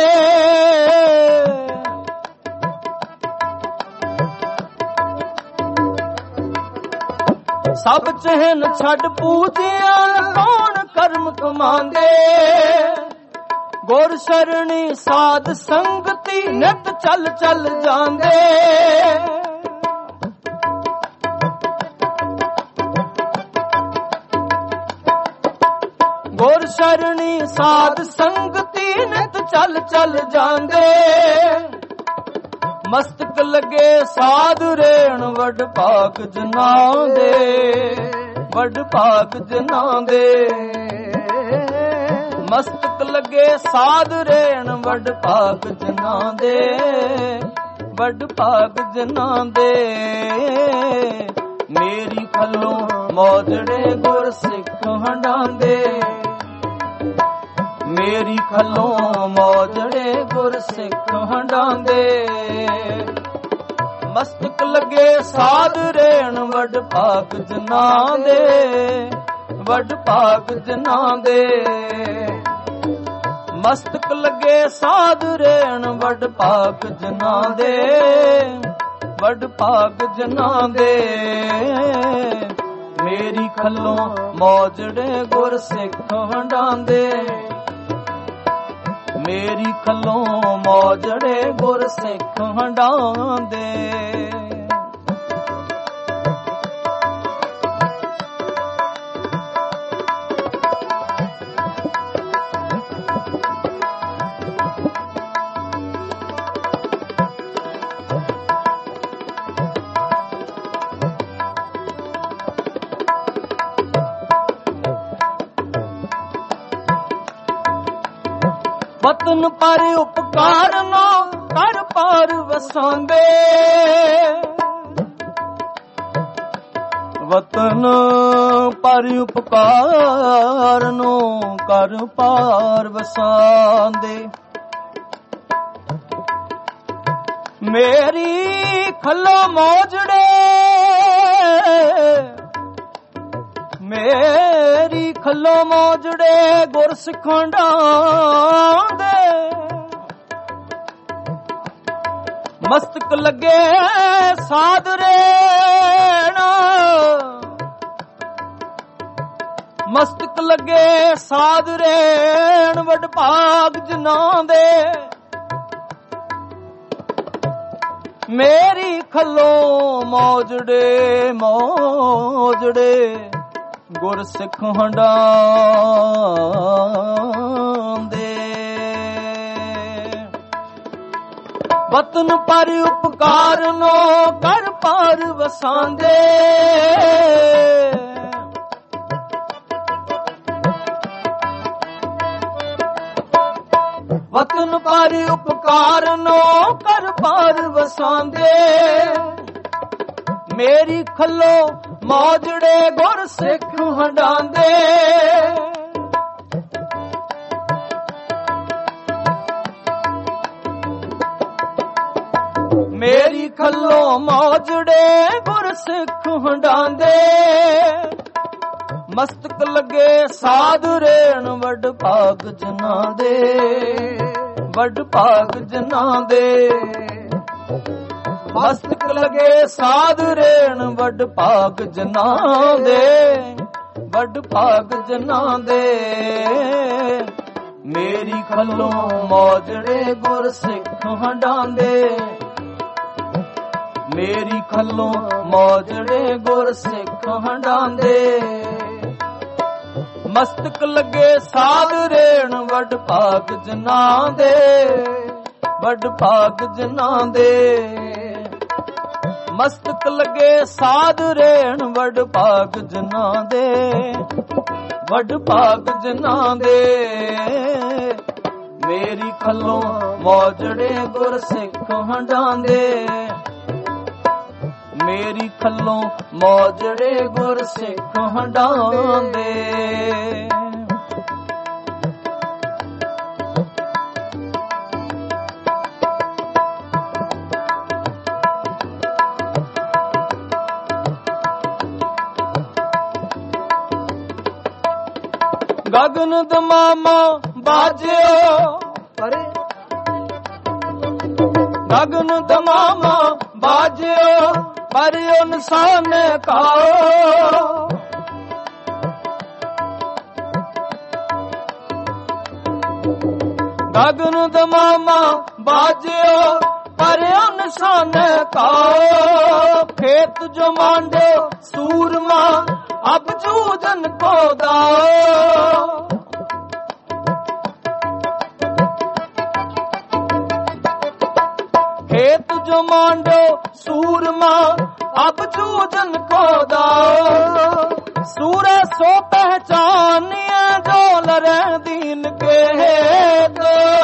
ਸਭ ਚਹਿਨ ਛੱਡ ਪੂਜਿਆਂ ਨ ਕੌਣ ਕਰਮ ਕਮਾਂਦੇ ਗੁਰ ਸ਼ਰਣੀ ਸਾਧ ਸੰਗਤੀ ਨਿਤ ਚੱਲ ਚੱਲ ਜਾਂਦੇ ਗੁਰ ਸ਼ਰਣੀ ਸਾਧ ਸੰਗਤੀ ਨਿਤ ਚੱਲ ਚੱਲ ਜਾਂਦੇ ਮਸਤਕ ਲੱਗੇ ਸਾਧੂ ਰੇਣ ਵੱਡ ਭਾਗ ਜਨਾਂ ਦੇ ਵੱਡ ਭਾਗ ਜਨਾਂ ਦੇ ਮਸਤਕ ਲੱਗੇ ਸਾਧੂ ਰੇਣ ਵੱਡ ਭਾਗ ਜਨਾਂ ਦੇ ਵੱਡ ਭਾਗ ਜਨਾਂ ਦੇ ਮੇਰੀ ਖੱਲੋਂ ਮੌਜੜੇ ਗੁਰ ਸਿੱਖ ਹੰਡਾਂਦੇ ਮੇਰੀ ਖੱਲੋਂ ਮੌਜੜੇ ਗੁਰ ਸਿੱਖ ਹੰਡਾਂਦੇ ਮਸਤਕ ਲੱਗੇ ਸਾਧ ਰੇਣ ਵੱਡ ਭਾਗ ਜਨਾਂ ਦੇ ਵੱਡ ਭਾਗ ਜਨਾਂ ਦੇ ਮਸਤਕ ਲੱਗੇ ਸਾਧ ਰੇਣ ਵੱਡ ਭਾਗ ਜਨਾਂ ਦੇ ਵੱਡ ਭਾਗ ਜਨਾਂ ਦੇ ਮੇਰੀ ਖੱਲੋਂ ਮੌਜੜੇ ਗੁਰ ਸਿੱਖ ਹੰਡਾਂਦੇ ਮੇਰੀ ਖੱਲੋਂ ਮੌਜੜੇ ਗੁਰ ਸਿੱਖ ਹੰਡਾਂਦੇ ਵਤਨ ਪਰ ਉਪਕਾਰ ਨਾ ਕਰ ਪਾਰ ਵਸਾਂਦੇ ਵਤਨ ਪਰ ਉਪਕਾਰ ਨੂੰ ਕਰ ਪਾਰ ਵਸਾਂਦੇ ਮੇਰੀ ਖੱਲੋ ਮੌਜੜੇ ਮੇਰੀ ਖੱਲੋ ਮੌਜੜੇ ਗੁਰ ਸਿੱਖਾਂਡਾ ਦੇ ਮਸਤਕ ਲੱਗੇ ਸਾਧ ਰੇਣ ਮਸਤਕ ਲੱਗੇ ਸਾਧ ਰੇਣ ਵੱਡ ਭਾਗ ਜਨਾਂ ਦੇ ਮੇਰੀ ਖੱਲੋ ਮੌਜੜੇ ਮੌਜੜੇ ਗੁਰ ਸਿੱਖ ਹੰਡਾਂਦੇ ਵਤਨ ਪਰ ਉਪਕਾਰ ਨੋ ਕਰ ਪਾਰ ਵਸਾਂਦੇ ਵਤਨ ਪਰ ਉਪਕਾਰ ਨੋ ਕਰ ਪਾਰ ਵਸਾਂਦੇ। ਮੇਰੀ ਖੱਲੋ ਮੌਜੜੇ ਗੁਰ ਸਿੱਖ ਹੰਡਾਂਦੇ। ਮੇਰੀ ਖੱਲੋ ਮੌਜੜੇ ਗੁਰ ਸਿੱਖ ਹੰਡਾਂਦੇ। ਮਸਤਕ ਲੱਗੇ ਸਾਧ ਰੇਣ ਵੱਡ ਭਾਗ ਜਨਾਂ ਦੇ, ਵੱਡ ਭਾਗ ਜਨਾਂ ਦੇ। ਮਸਤਕ ਲਗੇ ਸਾਧ ਰੇਣ ਵੱਡ ਭਾਗ ਜਨਾਂ ਦੇ, ਵੱਡ ਭਾਗ ਜਨਾਂ ਦੇ। ਮੇਰੀ ਖੱਲੋਂ ਮੌਜੜੇ ਗੁਰ ਸਿੱਖ ਹੰਡਾਂਦੇ। ਮੇਰੀ ਖੱਲੋਂ ਮੌਜੜੇ ਗੁਰ ਸਿੱਖ ਹੰਡਾਂਦੇ। ਮਸਤਕ ਲਗੇ ਸਾਧ ਰੇਣ ਵੱਡ ਭਾਗ ਜਨਾਂ ਦੇ, ਵੱਡ ਭਾਗ ਜਨਾਂ ਦੇ। ਮਸਤਕ ਲਗੇ ਸਾਧ ਰੇਣ ਵੱਡ ਭਾਗ ਜਨਾਂ ਦੇ, ਵੱਡ ਭਾਗ ਜਨਾਂ ਦੇ। ਮੇਰੀ ਖੱਲੋਂ ਮੌਜੜੇ ਗੁਰ ਸਿੱਖ ਹੰਡਾਂਦੇ। ਮੇਰੀ ਖੱਲੋਂ ਮੌਜੜੇ ਗੁਰ ਸਿੱਖ ਹੰਡਾਂਦੇ। ਗਗਨ ਦਮਾਮਾ ਬਾਜਿਓ, ਗਗਨ ਦਮਾਮਾ ਬਾਜਿਓ, ਪਰ ਇਨਸਾਨ ਕਾਓ। ਗਗਨ ਦਮਾਮਾ ਬਾਜਿਓ, ਪਰ ਇਨਸਾਨ ਕਾਓ। ਖੇਤ ਜੋ ਮਾਂਡੋ ਸੂਰਮਾ, ਅਬ ਜੂਜਨ ਕੋ ਦਾਓ। खेत जो मांडो सूरमा, अब जूजन को दाओ। सूरे सो पहचानिए जो लरे दीन के हेत।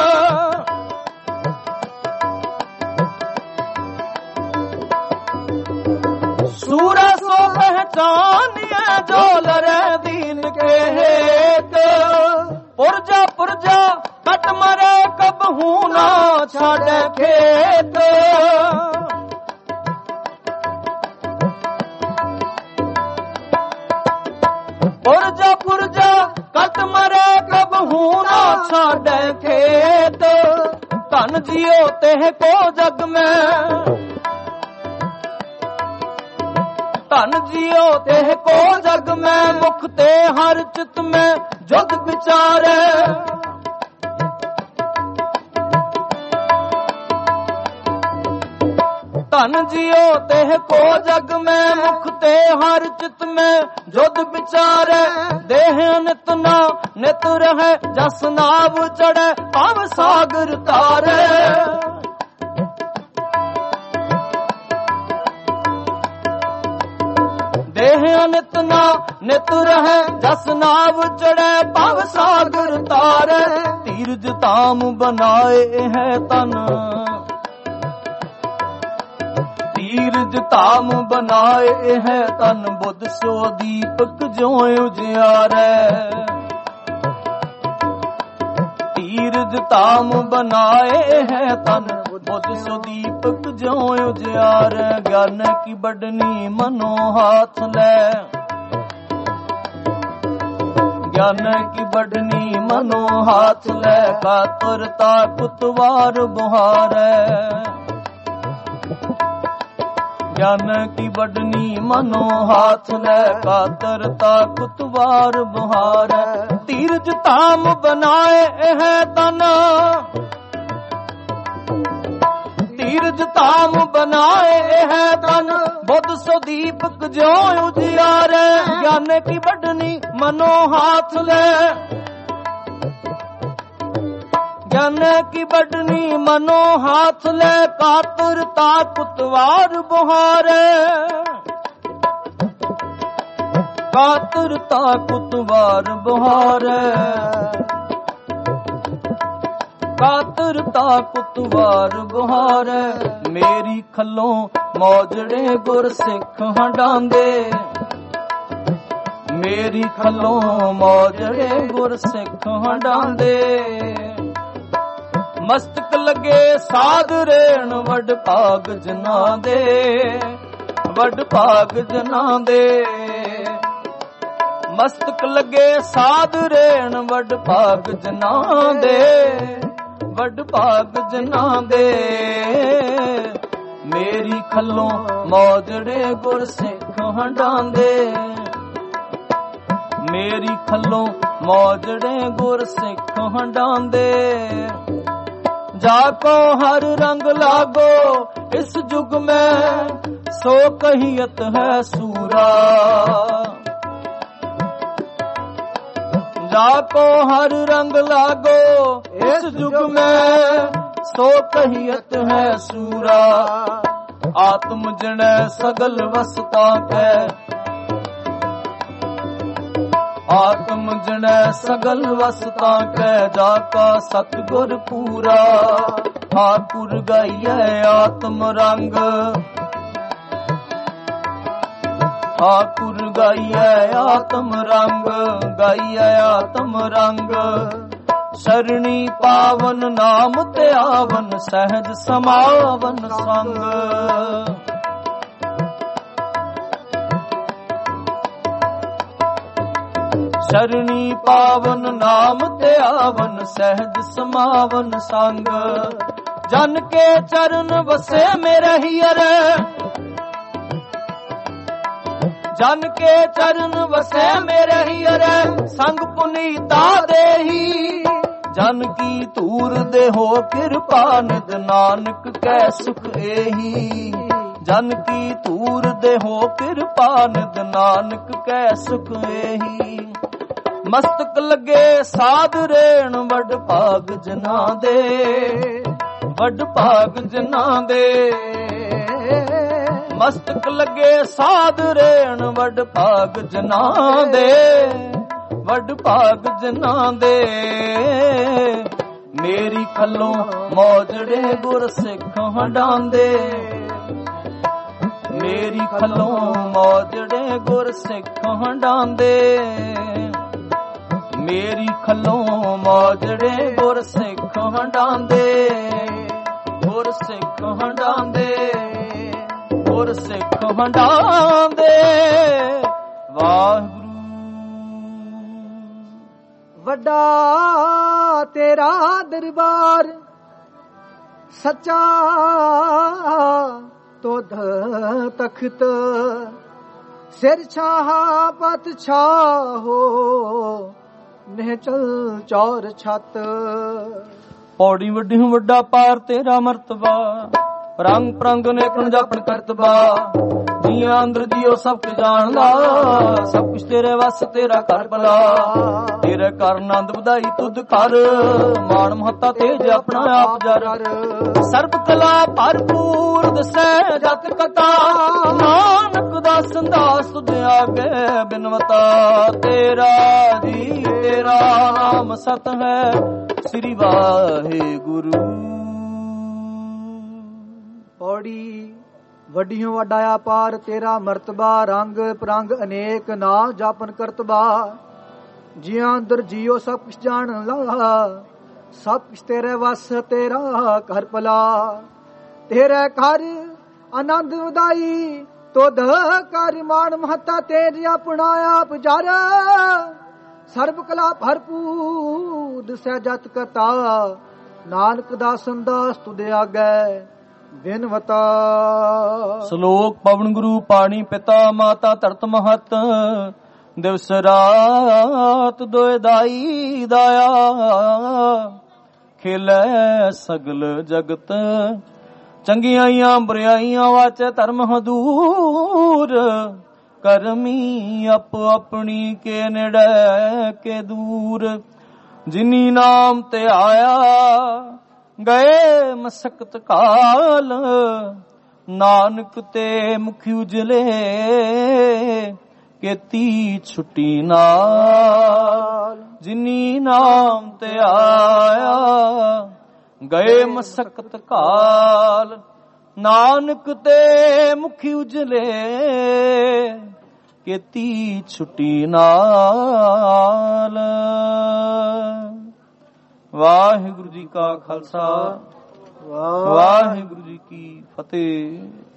सूरे सो पहचानिए जो लरे दीन के हेत। पुरजा पुरजा कट मरे कबहू ना छाड़े खेत। पुरजा पुरजा कट मरे कबहू ना छाड़े खेत। धन जियो तेह को जग में, धन जियो तेह को जग में। मुख ते हर चित में जुग विचारे। धन जियो तेह को जग में, मुख ते हर चित में जुद विचारे। देह नित ना नित रहे, जस नाव चढ़े पाव सागर तारे। देह नित ना नित रहे, जस नाव चढ़े पाव सागर तारे। तीरज ताम बनाए है तन, तीरज ताम बनाए है तन। बुध सो दीपक ज्यों उजियारे। तीरज ताम बनाए है तन, बुध सो दीपक ज्यों उजियारे। ज्ञान की बढ़नी मनो हाथ ले, ज्ञान की बढ़नी मनो हाथ ले। कातरता कुतवार बुहारे। ज्ञान की बढ़नी मनो हाथ ले, कातरता कुतवार बुहार। तीरज ताम बनाए है तन, तीरज ताम बनाए है तन। बुध सो दीपक ज्यों उजियारे। ज्ञान की बढ़नी मनो हाथ ले, ज्ञान की बढ़नी मनो हाथ ले। कातरता कुतवार बुहारे, कातरता कुतवार बुहारे। ਕਾਤਰਤਾ ਕੁਤਵਾਰ ਬੁਹਾਰ, ਮੇਰੀ ਖੱਲੋਂ ਮੌਜੜੇ ਗੁਰ ਸਿੱਖ ਹੰਡਾਂਦੇ, ਮੇਰੀ ਖੱਲੋਂ ਮੌਜੜੇ ਗੁਰ ਸਿੱਖ ਹੰਡਾਂਦੇ। ਮਸਤਕ ਲੱਗੇ ਸਾਧ ਰੇਣ ਵੱਡ ਭਾਗ ਜਨਾਂ ਦੇ, ਵੱਡ ਭਾਗ ਜਨਾਂ ਦੇ। ਮਸਤਕ ਲੱਗੇ ਸਾਧ ਰੇਣ ਵੱਡ ਭਾਗ ਜਨਾਂ ਦੇ, ਵੱਡ ਭਾਗ ਜਨਾਂ ਦੇ। ਮੇਰੀ ਖੱਲੋਂ ਮੌਜੜੇ ਗੁਰ ਸਿੱਖ ਹੰਡਾਂਦੇ, ਮੇਰੀ ਖੱਲੋਂ ਮੌਜੜੇ ਗੁਰ ਸਿੱਖ ਹੰਡਾਂਦੇ। ਜਾ ਕੋ ਹਰ ਰੰਗ ਲਾਗੋ ਇਸ ਜੁਗ ਮੈਂ, ਸੋ ਕਹੀਅਤ ਹੈ ਸੂਰਾ। ਜਾ ਕੋ ਹਰ ਰੰਗ ਲਾਗੋ ਇਸ ਜੁਗ ਮੈਂ, ਸੋ ਕਹੀਅਤ ਹੈ ਸੂਰਾ। ਆਤਮ ਜਣੈ ਸਗਲ ਵਸਤਾ ਕੈ, ਆਤਮ ਜਣੈ ਸਗਲ ਵਸਤਾ ਕੈ। ਜਾ ਕਾ ਸਤਿਗੁਰ ਪੂਰਾ, ਠਾਕੁਰ ਗਾਈਐ ਆਤਮ ਰੰਗ, ਠਾਕੁਰ ਗਾਈਐ ਆਤਮ ਰੰਗ, ਗਾਈਐ ਆਤਮ ਰੰਗ। ਸਰਣੀ ਪਾਵਨ ਨਾਮ ਤੇ ਆਵਨ, ਸਹਿਜ ਸਮਾਵਨ ਸੰਗ। ਸਰਣੀ ਪਾਵਨ ਨਾਮ ਤੇ ਆਵਨ, ਸਹਿਜ ਸਮਾਵਨ ਸੰਗ। ਜਨ ਕੇ ਚਰਨ ਵਸੇ ਮੇਰੇ ਹੀਰ, ਜਨ ਕੇ ਚਰਨ ਵਸੈ ਮੇਰੇ ਹੀਰ। ਸੰਗ ਪੁਨੀਤਾ ਦੇਹੀ, ਜਨ ਕੀ ਧੂਰ ਦੇਹੋ ਕਿਰਪਾ ਨਿਦ ਨਾਨਕ ਕੈ ਸੁਖ ਏਹੀ। ਜਨ ਕੀ ਧੂਰ ਦੇਹੋ ਕਿਰਪਾ ਨਿਦ ਨਾਨਕ ਕੈ ਸੁਖ ਏਹੀ। ਮਸਤਕ ਲੱਗੇ ਸਾਧ ਰੇਣ ਵੱਡ ਭਾਗ ਜਨਾਂ ਦੇ, ਵੱਡ ਭਾਗ ਜਨਾਂ ਦੇ। ਮਸਤਕ ਲੱਗੇ ਸਾਧ ਰੇਣ ਵੱਡ ਭਾਗ ਜਨਾਂ ਦੇ, ਵੱਡ ਭਾਗ ਜਨਾਂ ਦੇ। ਮੇਰੀ ਖੱਲੋਂ ਮੌਜੜੇ ਗੁਰ ਸਿੱਖ ਹੰਡਾਂਦੇ, ਮੇਰੀ ਖੱਲੋਂ ਮੌਜੜੇ ਗੁਰ ਸਿੱਖ ਹੰਡਾਂਦੇ। ਮੇਰੀ ਖੱਲੋਂ ਮੌਜੜੇ ਗੁਰ ਸਿੱਖ ਹੰਡਾਂਦੇ, ਗੁਰ ਸਿੱਖ ਹੰਡਾਂਦੇ, ਗੁਰ ਸਿੱਖ ਹੰਡਾਂਦੇ। ਵਾਹਿਗੁਰੂ। ਵੱਡਾ ਤੇਰਾ ਦਰਬਾਰ ਸੱਚਾ ਤੋਧ ਤਖਤ, ਸਿਰ ਛਾਹਾ ਪਤ ਛਾਹੋ ਨਹਿ ਚਲ ਚੌਰ ਛਤ। ਪੌੜੀ ਵੱਡੀ ਹੂੰ ਵੱਡਾ ਪਾਰ ਤੇਰਾ ਮਰਤਬਾ, ਰੰਗ ਪ੍ਰੰਗ ਨੇਕਣ ਜਾਪਣ ਕਰਤਬਾ। ਜੀਆਂ ਅੰਦਰ ਜੀਓ ਸਭ ਕੁ ਜਾਣ ਲਾ, ਸਭ ਕੁਛ ਤੇਰੇ ਵਸ ਤੇਰਾ ਘਰ ਭਲਾ। ਤੇਰੇ ਕਰ ਆਨੰਦ ਵਧਾਈ ਤੁਧ ਕਰ, ਮਾਣ ਮਹੱਤਾ ਤੇਜ ਆਪਣਾ ਆਪ ਜਰ। ਸਰਬ ਕਲਾ ਭਰਪੂਰ ਦਸੈ ਜਤ ਕਥਾ, ਨਾਨਕ ਦਾ ਸੰਦਾਸ ਤੁਧ ਆਗੇ ਬਿਨਵਤਾ। ਤੇਰਾ ਜੀ ਤੇਰਾ ਨਾਮ ਸਤ ਹੈ, ਸ੍ਰੀ ਵਾਹਿਗੁਰੂ। ਪੌੜੀ ਵੱਡੀਆਂ ਵੱਡਾ ਆਪਾਰ ਤੇਰਾ ਮਰਤਬਾ, ਰੰਗ ਪ੍ਰੰਗ ਅਨੇਕ ਨਾ ਜਾਪਨ ਕਰਤਬਾ। ਜਿਆਂ ਅੰਦਰ ਜੀਓ ਸਭ ਕੁਛ ਜਾਣ ਲਾ, ਸਭ ਕੁਛ ਤੇਰੇ ਵਸ ਤੇਰਾ ਘਰ ਭਲਾ। ਤੇਰੇ ਘਰ ਆਨੰਦ ਵਧਾਈ ਤੁਧ ਕਰ, ਮਾਣ ਮਹੱਤਾ ਤੇਜ ਆਪਣਾ ਆਪ ਜਰ। ਸਰਬ ਕਲਾ ਭਰਪੂਰ ਸਹਿਜਤ ਕਤਾ, ਨਾਨਕ ਦਾ ਸੰਦਾਸ ਤੁਧ ਆਗੇ ਬਿਨਵਤਾ। ਸ਼ਲੋਕ ਪਵਨ ਗੁਰੂ ਪਾਣੀ ਪਿਤਾ ਮਾਤਾ ਧਰਤ ਮਹਤ, ਦਿਵਸ ਰਾਤ ਦੋਇ ਦਾਈ ਦਾਇਆ। ਖੇਲੇ ਸਗਲ ਜਗਤ ਚੰਗਿਆਈਆਂ ਬੁਰਾਈਆਂ, ਵਾਚੈ ਧਰਮ ਹਦੂਰ। ਕਰਮੀ ਅਪ ਆਪਣੀ ਕੇ ਨੇੜੇ ਕੇ ਦੂਰ। ਜਿਨੀ ਨਾਮ ਤੇ ਆਇਆ ਗਏ ਮਸਕਤ ਕਾਲ, ਨਾਨਕ ਤੇ ਮੁਖ ਉਜਲੇ ਕੀਤੀ ਛੁੱਟੀ ਨਾਲ। ਜਿਨੀ ਨਾਮ ਤੇ ਆਇਆ ਗਏ ਮਸਕਤ ਕਾਲ, ਨਾਨਕ ਤੇ ਮੁਖੀ ਉਜਲੇ, ਕੀਤੀ ਛੁੱਟੀ ਨਾਲ। ਵਾਹਿਗੁਰੂ ਜੀ ਕਾ ਖਾਲਸਾ, ਵਾਹਿਗੁਰੂ ਜੀ ਕੀ ਫਤਿਹ।